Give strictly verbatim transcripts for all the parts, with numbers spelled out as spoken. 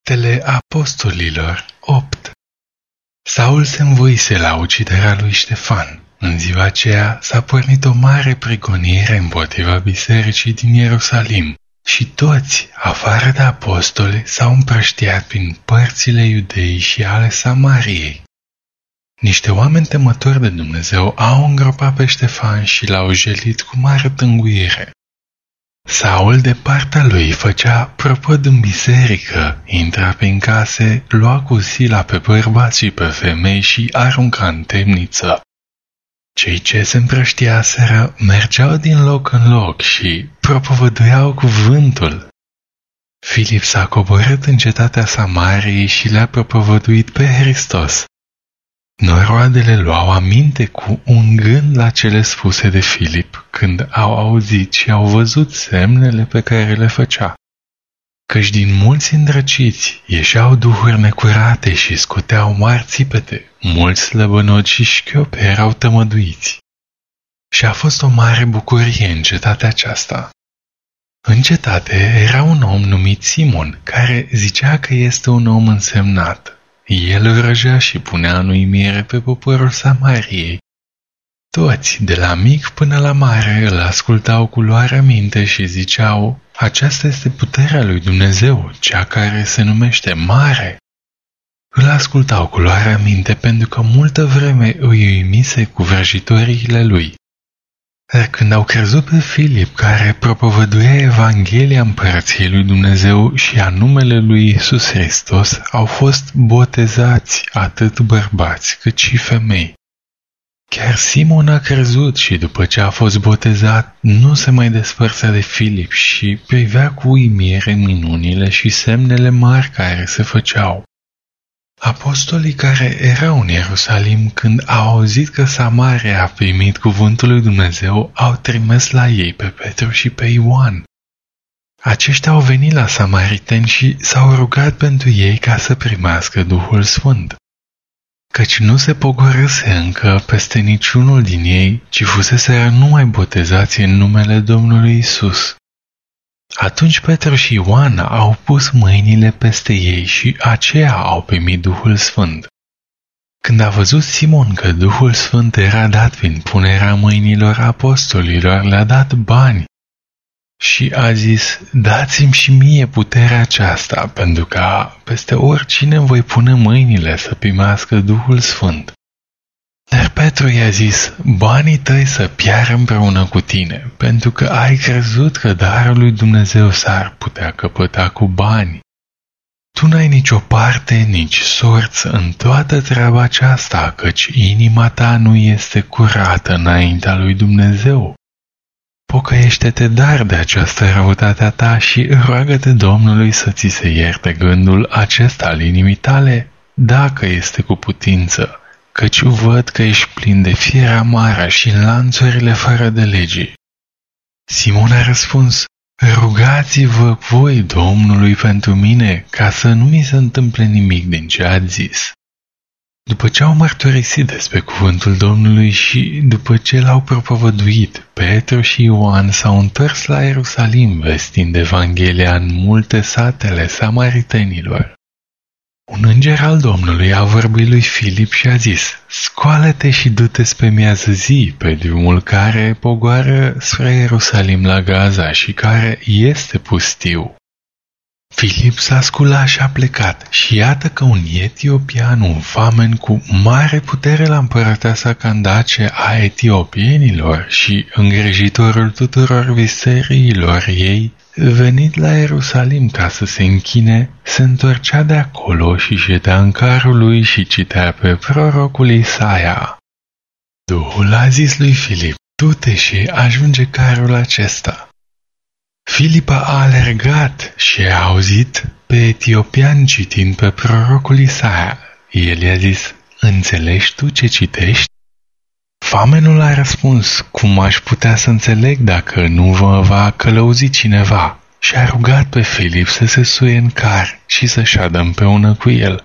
Faptele Apostolilor opt. Saul se învoise la uciderea lui Ștefan. În ziua aceea s-a pornit o mare prigonire împotriva bisericii din Ierusalim și toți, afară de apostoli, s-au împrăștiat prin părțile Iudeii și ale Samariei. Niște oameni temători de Dumnezeu au îngropat pe Ștefan și l-au jelit cu mare tânguire. Saul, de partea lui, făcea prăpăd în biserică, intra prin case, lua cu sila pe bărbați și pe femei și arunca în temniță. Cei ce se împrăștiaseră mergeau din loc în loc și propovăduiau cuvântul. Filip s-a coborât în cetatea Samariei și le-a propovăduit pe Hristos. Noroadele luau aminte cu un gând la cele spuse de Filip, când au auzit și au văzut semnele pe care le făcea. Căci din mulți îndrăciți ieșeau duhuri necurate și scoteau mari țipete, mulți slăbănoci și șchiopi erau tămăduiți. Și a fost o mare bucurie în cetatea aceasta. În cetate era un om numit Simon, care zicea că este un om însemnat. El răjea și punea în uimire pe poporul Samariei. Toți, de la mic până la mare, îl ascultau cu luare minte și ziceau: aceasta este puterea lui Dumnezeu, cea care se numește mare. Îl ascultau cu luare minte pentru că multă vreme îi uimise cu vrăjitoriile lui. Dar când au crezut pe Filip, care propovăduia Evanghelia împărăției lui Dumnezeu și a numele lui Iisus Hristos, au fost botezați atât bărbați cât și femei. Chiar Simon a crezut și după ce a fost botezat, nu se mai despărțea de Filip și privea cu uimire minunile și semnele mari care se făceau. Apostolii care erau în Ierusalim, când au auzit că Samaria a primit cuvântul lui Dumnezeu, au trimis la ei pe Petru și pe Ioan. Aceștia au venit la samariteni și s-au rugat pentru ei ca să primească Duhul Sfânt. Căci nu se pogorâse încă peste niciunul din ei, ci fuseseră numai botezați în numele Domnului Isus. Atunci Petru și Ioan au pus mâinile peste ei și aceia au primit Duhul Sfânt. Când a văzut Simon că Duhul Sfânt era dat prin punerea mâinilor apostolilor, le-a dat bani și a zis: dați-mi și mie puterea aceasta, pentru ca peste oricine voi pune mâinile să primească Duhul Sfânt. Dar Petru i-a zis: banii tăi să piară împreună cu tine, pentru că ai crezut că darul lui Dumnezeu s-ar putea căpăta cu bani. Tu n-ai nicio parte, nici sorți în toată treaba aceasta, căci inima ta nu este curată înaintea lui Dumnezeu. Pocăiește-te dar de această răutatea ta și roagă-te Domnului să ți se ierte gândul acesta al inimii tale, dacă este cu putință, căci văd că ești plin de fiere amară și în lanțurile fără de legii. Simon a răspuns: rugați-vă voi Domnului pentru mine, ca să nu mi se întâmple nimic din ce ați zis. După ce au mărturisit despre cuvântul Domnului și după ce l-au propovăduit, Petru și Ioan s-au întors la Ierusalim, vestind Evanghelia în multe satele samaritenilor. Un înger al Domnului a vorbit lui Filip și a zis: scoală-te și du-te spre miază zi pe drumul care pogoară spre Ierusalim la Gaza și care este pustiu. Filip s-a sculat și a plecat și iată că un etiopian, un vamen cu mare putere la împărăteasa Candace a etiopienilor și îngrijitorul tuturor viseriilor ei, venit la Ierusalim ca să se închine, se întorcea de acolo și ședea în carul lui și citea pe prorocul Isaia. Duhul a zis lui Filip: du-te și ajunge carul acesta. Filip a alergat și a auzit pe etiopian citind pe prorocul Isaia. El i-a zis: înțelegi tu ce citești? Vamenul a răspuns: cum aș putea să înțeleg dacă nu vă va călăuzi cineva? Și a rugat pe Filip să se suie în car și să șadă împreună cu el.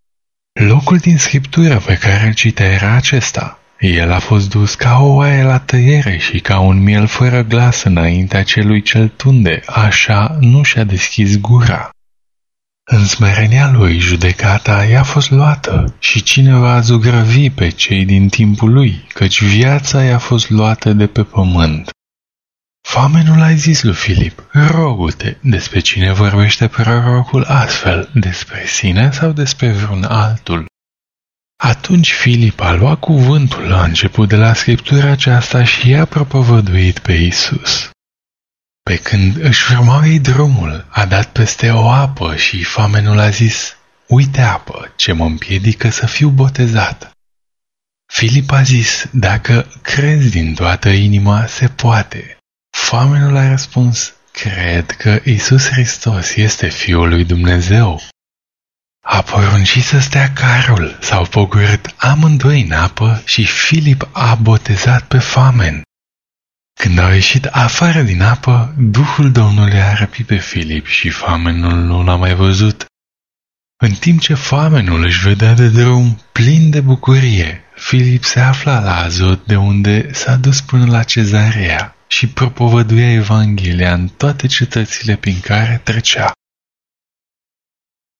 Locul din scriptură pe care îl citea era acesta: el a fost dus ca o oaie la tăiere și ca un miel fără glas înaintea celui ce-l tunde, așa nu și-a deschis gura. În smerenia lui, judecata i-a fost luată și cine va zugrăvi pe cei din timpul lui, căci viața i-a fost luată de pe pământ. Famenul a zis lui Filip, rogu-te, despre cine vorbește prorocul astfel, despre sine sau despre vreun altul? Atunci Filip a luat cuvântul la început de la scriptura aceasta și i-a propovăduit pe Iisus. Pe când își urmau ei drumul, a dat peste o apă și famenul a zis, uite apă, ce mă împiedică să fiu botezat. Filip a zis, dacă crezi din toată inima, se poate. Famenul a răspuns, cred că Iisus Hristos este Fiul lui Dumnezeu. A poruncit să stea carul, s-au pogorât amândoi în apă și Filip a botezat pe famen. Când au ieșit afară din apă, Duhul Domnului a răpit pe Filip și famenul nu l-a mai văzut. În timp ce famenul își vedea de drum plin de bucurie, Filip se afla la Azot, de unde s-a dus până la Cezarea și propovăduia Evanghelia în toate cetățile prin care trecea.